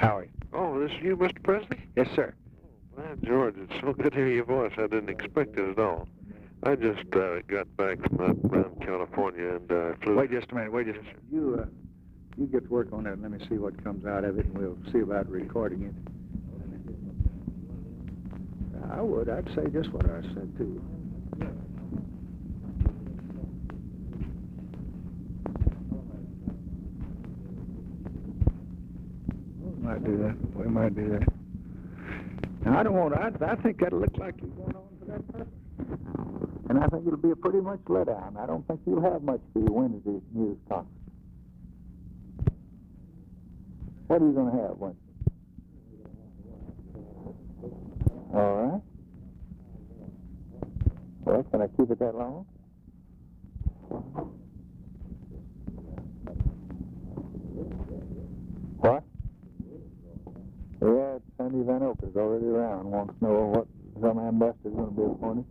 Howie. Oh, this is you, Mr. Presley? Yes, sir. Man, George, it's so good to hear your voice. I didn't expect it at all. I just got back from around California and flew... Wait just a minute. Wait just a minute. You get to work on that and let me see what comes out of it, and we'll see about recording it. I would. I'd say just what I said, too. We might do that. We might do that. Now, I don't want to... I think that'll look like you're going on for that purpose. And I think it'll be a pretty much letdown. I don't think you'll have much for your Wednesday news conference. What are you going to have Wednesday? All right. Well, can I keep it that long? What? Yeah, Sandy Van Oak is already around. Wants to know what some ambassador's going to be appointed.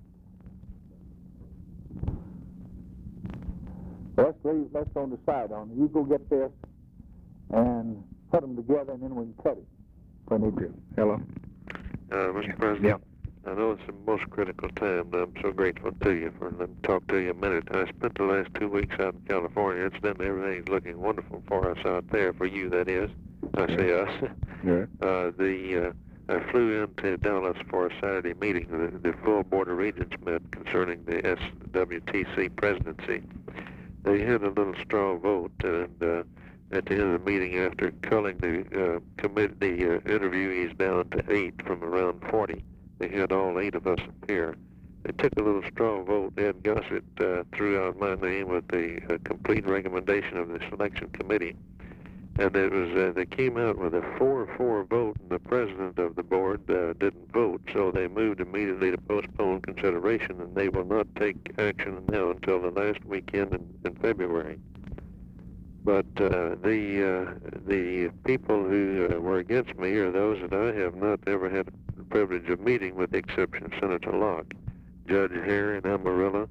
Let's go decide on it. You go get this and put them together, and then we can cut it if we need to. Hello? Mr. President? Yeah. I know it's the most critical time, but I'm so grateful to you for letting me talk to you a minute. I spent the last 2 weeks out in California. Incidentally, everything's looking wonderful for us out there, for you, that is. I say us. Yeah. I flew into Dallas for a Saturday meeting. The full Board of Regents met concerning the SWTC presidency. They had a little straw vote, and at the end of the meeting, after culling the interviewees down to 8 from around 40, they had all 8 of us appear. They took a little straw vote. Ed Gossett threw out my name with the complete recommendation of the selection committee. And it was they came out with a 4-4 vote, and the president of the board didn't vote, so they moved immediately to postpone consideration, and they will not take action now until the last weekend in February. But the people who were against me are those that I have not ever had the privilege of meeting, with the exception of Senator Locke, Judge Hare in Amarillo,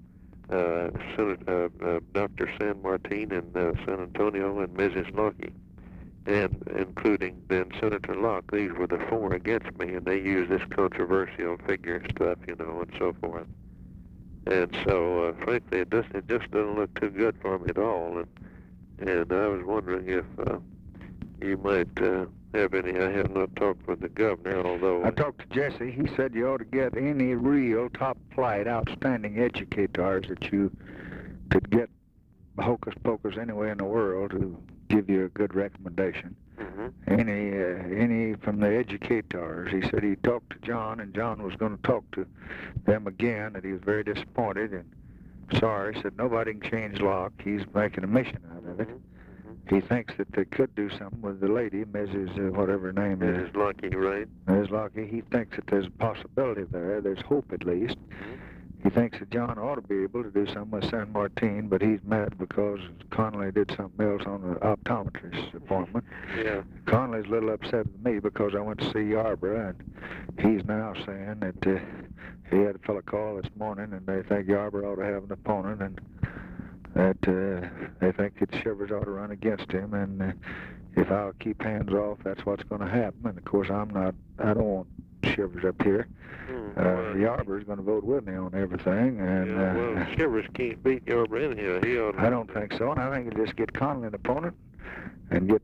Dr. San Martin in San Antonio, and Mrs. Locke, and including then Senator Locke. These were the 4 against me, and they used this controversial figure stuff, you know, and so forth. And so, frankly, it just doesn't look too good for me at all. And I was wondering if you might have any. I have not talked with the governor, although... I talked to Jesse. He said you ought to get any real top-flight, outstanding educators that you could get hocus pocus anywhere in the world to give you a good recommendation. Any from the educators. He said he talked to John, and John was going to talk to them again, that he was very disappointed and sorry. He said nobody can change Locke. He's making a mission out of it. He thinks that they could do something with the lady, Mrs. whatever her name is. Mrs. Locke, right? Mrs. Locke. He thinks that there's a possibility there. There's hope, at least. He thinks that John ought to be able to do something with San Martin, but he's mad because Connolly did something else on the optometrist's appointment. Yeah. Connolly's a little upset with me because I went to see Yarborough, and he's now saying that he had a fellow call this morning, and they think Yarborough ought to have an opponent, and that they think that Shivers ought to run against him, and if I'll keep hands off, that's what's going to happen. And of course, I don't want Shivers up here. Yarber's going to vote with me on everything, and well, Shivers can't beat Yarborough anyhow. He ought to... I don't think so, and I think he'll just get Connolly an opponent, and get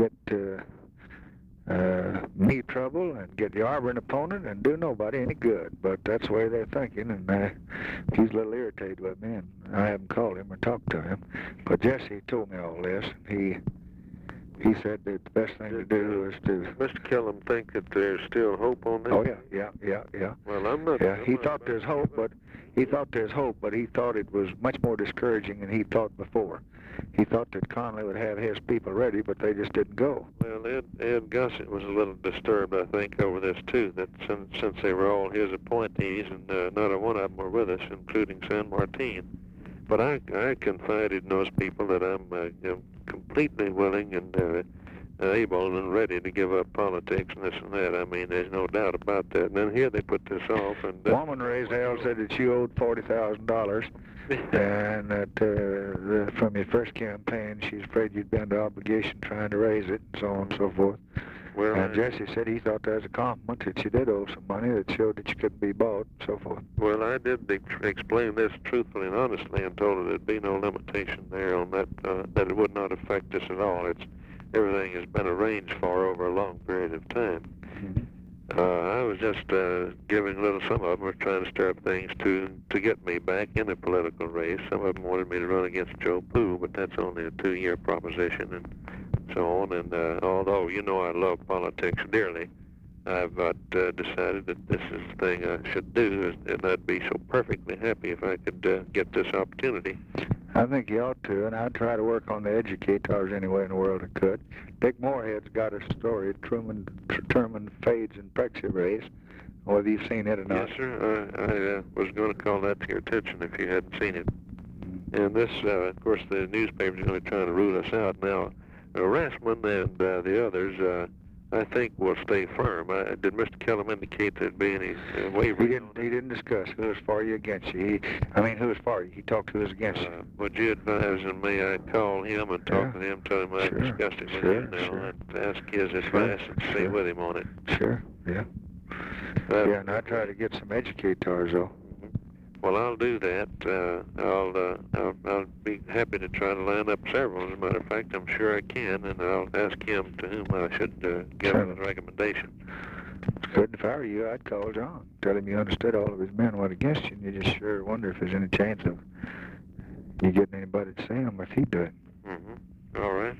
me trouble, and get Yarborough an opponent, and do nobody any good. But that's the way they're thinking, and he's a little irritated with me, and I haven't called him or talked to him. But Jesse told me all this, and he said that the best thing to do is to... Mr. Kellum think that there's still hope on this? Oh, yeah. Well, I'm not... Yeah, he thought there's hope, but he thought it was much more discouraging than he thought before. He thought that Connolly would have his people ready, but they just didn't go. Well, Ed Gossett was a little disturbed, I think, over this, too, that since they were all his appointees, and not a one of them were with us, including San Martin. But I confided in those people that I'm completely willing and able and ready to give up politics and this and that. I mean, there's no doubt about that. And then here they put this off. And woman raised hell said that she owed $40,000, and that from your first campaign, she's afraid you'd been under obligation trying to raise it, and so on and so forth. Well, And Jesse said he thought that was a compliment that you did owe some money that showed that you couldn't be bought and so forth. well, I did explain this truthfully and honestly and told her there'd be no limitation there on that, that it would not affect us at all. Everything has been arranged for over a long period of time. Mm-hmm. I was just giving a little, some of them were trying to stir up things to get me back in the political race. Some of them wanted me to run against Joe Pooh, but that's only a 2-year proposition and so on. And although, you know, I love politics dearly, I've decided that this is the thing I should do, and I'd be so perfectly happy if I could get this opportunity. I think you ought to, and I'd try to work on the educators any way in the world I could. Dick Moorhead's got a story, Truman Fades and Prexy Race, whether you've seen it or not. Yes, sir. I was going to call that to your attention if you hadn't seen it. And this, of course, the newspaper's going to be trying to root us out now. Rassman and the others, I think, will stay firm. Did Mr. Kellum indicate there'd be any wavering? He didn't discuss who was for you against you. Who was for you. He talked who was against you. Would you advise me I call him and talk to him, tell him I discussed it with him now, and ask his advice and stay with him on it? Sure, yeah. And I try to get some educators, though. Well, I'll do that. I'll be happy to try to line up several. As a matter of fact, I'm sure I can, and I'll ask him to whom I should give him a recommendation. It's good. If I were you, I'd call John. Tell him you understood all of his men went against you, and you just sure wonder if there's any chance of you getting anybody to see him if he'd do it. All right.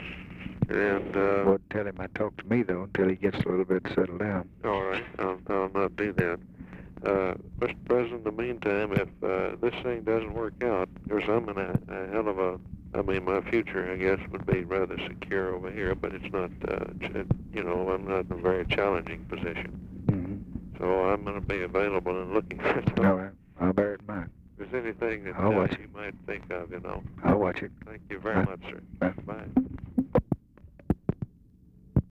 And wouldn't tell him I talked to me, though, until he gets a little bit settled down. All right. I'll not do that. Mr. President, in the meantime, if this thing doesn't work out, of course, I'm in a hell of a, my future, I guess, would be rather secure over here, but it's not, I'm not in a very challenging position. Mm-hmm. So I'm going to be available and looking for something. All right. I'll bear it in mind. If there's anything that you might think of, I'll watch it. Thank you very much, sir. Bye. Bye.